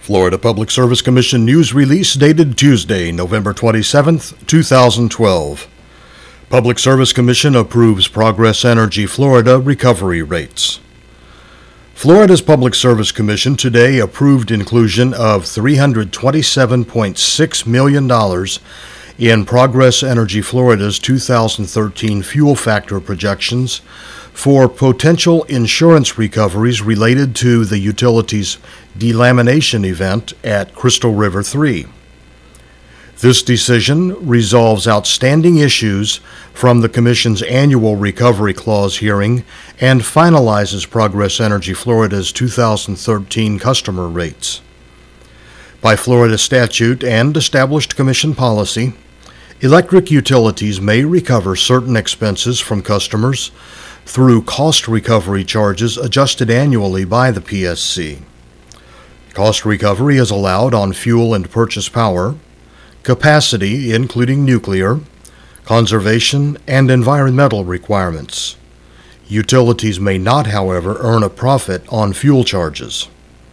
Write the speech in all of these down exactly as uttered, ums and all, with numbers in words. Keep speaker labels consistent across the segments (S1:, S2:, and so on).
S1: Florida Public Service Commission news release dated Tuesday, November twenty-seventh, two thousand twelve. Public Service Commission approves Progress Energy Florida recovery rates. Florida's Public Service Commission today approved inclusion of three hundred twenty-seven point six million dollars in Progress Energy Florida's two thousand thirteen fuel factor projections for potential insurance recoveries related to the utility's delamination event at Crystal River three. This decision resolves outstanding issues from the Commission's annual Recovery Clause hearing and finalizes Progress Energy Florida's two thousand thirteen customer rates. By Florida statute and established Commission policy, electric utilities may recover certain expenses from customers through cost recovery charges adjusted annually by the P S C. Cost recovery is allowed on fuel and purchase power, capacity including nuclear, conservation, and environmental requirements. Utilities may not, however, earn a profit on fuel charges.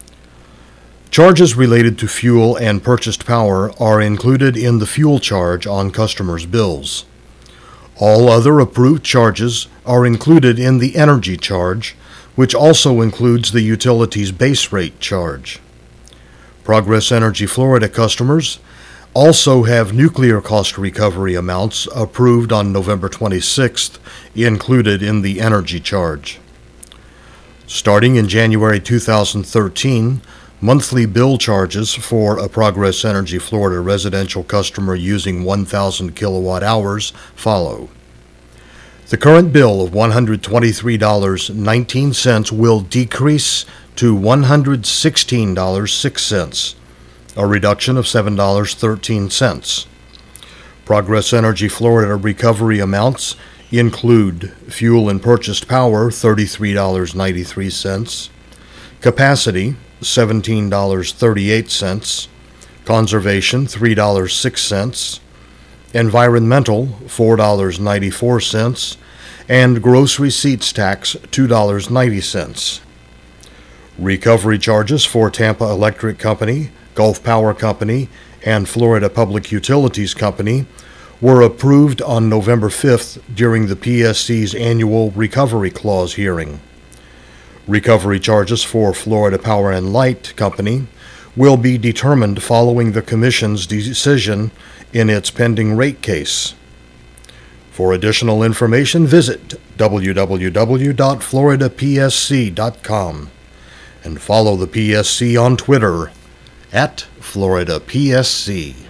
S1: Charges related to fuel and purchased power are included in the fuel charge on customers' bills. All other approved charges are included in the energy charge, which also includes the utility's base rate charge. Progress Energy Florida customers also have nuclear cost recovery amounts approved on November twenty-sixth included in the energy charge. Starting in January two thousand thirteen, monthly bill charges for a Progress Energy Florida residential customer using one thousand kilowatt hours follow. The current bill of one hundred twenty-three dollars and nineteen cents will decrease to one hundred sixteen dollars and six cents, a reduction of seven dollars and thirteen cents. Progress Energy Florida recovery amounts include fuel and purchased power, thirty-three dollars and ninety-three cents, capacity, seventeen dollars and thirty-eight cents, conservation, three dollars and six cents, environmental, four dollars and ninety-four cents, and gross receipts tax, two dollars and ninety cents. Recovery charges for Tampa Electric Company, Gulf Power Company, and Florida Public Utilities Company were approved on November fifth during the P S C's annual Recovery Clause hearing. Recovery charges for Florida Power and Light Company will be determined following the Commission's decision in its pending rate case. For additional information, visit w w w dot florida p s c dot com and follow the P S C on Twitter at Florida P S C.